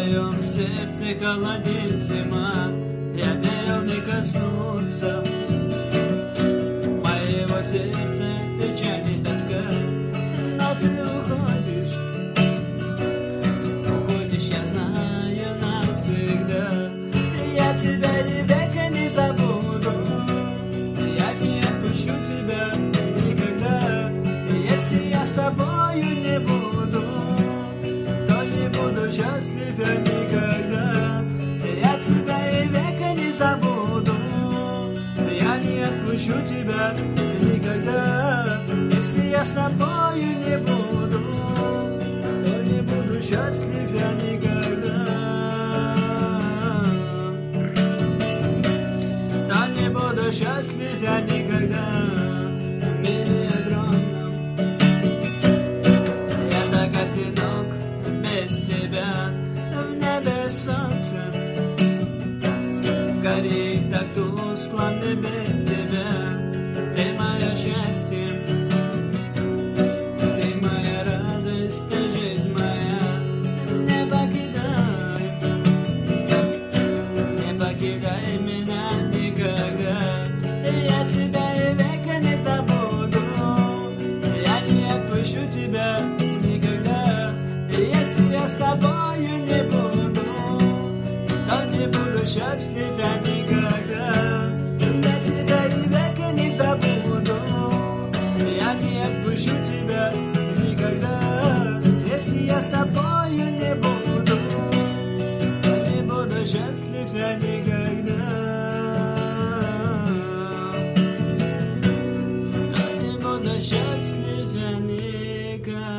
моем сердце холодит зима, я верил не коснуться моего сердца, печаль и тоска, но ты уходишь, я знаю навсегда, я тебя и века не забуду, я не отпущу тебя никогда, если я с тобою не буду, то не буду счастлив я никогда. Я тебя и века не забуду, я не отпущу тебя никогда. Если я с тобою не буду, то не буду счастлив я никогда. Да не буду счастлив я никогда. В мире огромном я так одинок без тебя. В небе солнце горит так тускло мне без тебя. Ты мое счастье, ты моя радость, ты жизнь моя. Не покидай меня никогда. Я тебя и века не забуду, я не отпущу тебя никогда. Если я с тобою не буду, то не буду счастлив я никогда. Я тебя и века не забуду, я не отпущу тебя никогда. Если я с тобою не буду, то не буду счастлив я никогда. То не буду счастлив я никогда.